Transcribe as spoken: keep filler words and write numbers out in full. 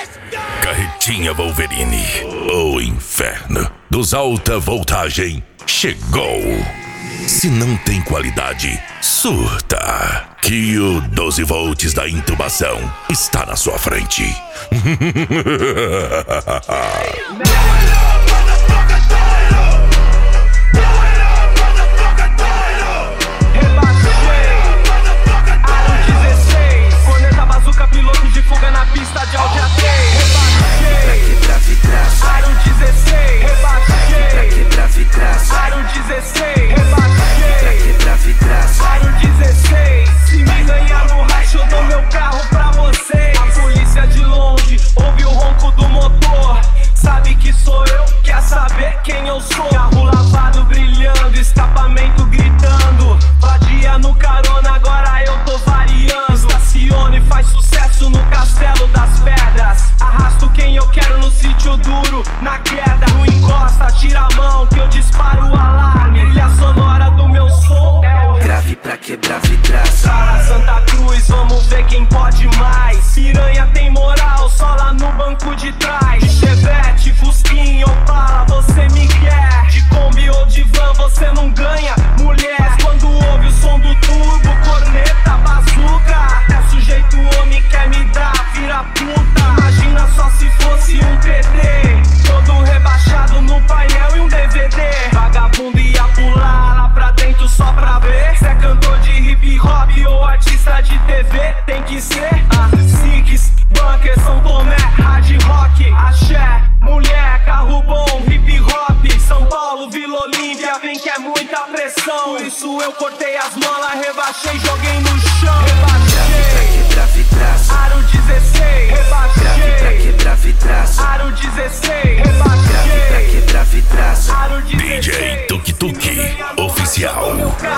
Carretinha Wolverine, o inferno dos alta voltagem chegou. Se não tem qualidade, surta, que o doze volts da intubação está na sua frente. Piloto de fuga na pista de Aldeateia. Rebaixei pra quebrar vidraça. Aro dezesseis. Rebaixei pra quebrar vidraça. Aro dezesseis. Rebaixei pra quebrar vidraça. Aro dezesseis. Se me ganhar no racha eu dou meu carro pra vocês. A polícia de longe ouve o ronco do motor. Sabe que sou eu, quer saber quem eu sou. Carro lavado brilhando, escapamento gritando. Vadia no carona, agora eu tô variando. Estacione, faz sucesso no castelo das pedras. Arrasto quem eu quero no sítio duro, na queda. Não encosta, tira a mão que eu disparo o alarme. Trilha sonora do meu som é o grave pra quebrar vidraça. Para Santa Cruz, vamos ver quem pode mais. Piranha tem moral, só lá no banco de trás. De Chevette, Fusquinha, Opala, você me quer. De Kombi ou de van, você não ganha, mulher. Mas quando ouve o som do turbo, corneta, bazuca, é sujeito homem quer me dar, vira puta. Imagina só se fosse um T D, todo rebaixado no painel e um D V D. Vagabundo ia pular lá pra dentro só pra ver. Se é cantor de hip hop ou artista de T V, tem que ser a Six, Bunker, São Tomé, hard rock, axé, mulher, carro bom, hip hop. São Paulo, Vila Olímpia, vem que é muita pressão. Por isso eu cortei as molas, rebaixei, joguei no chão. Rebaixei pra vidraça. Aro dezesseis. Rebaixei grave pra quebrar vidraça. Aro dezesseis. Rebaixei grave pra quebrar vidraça. Aro dezesseis. D J Tuk Tuk Oficial.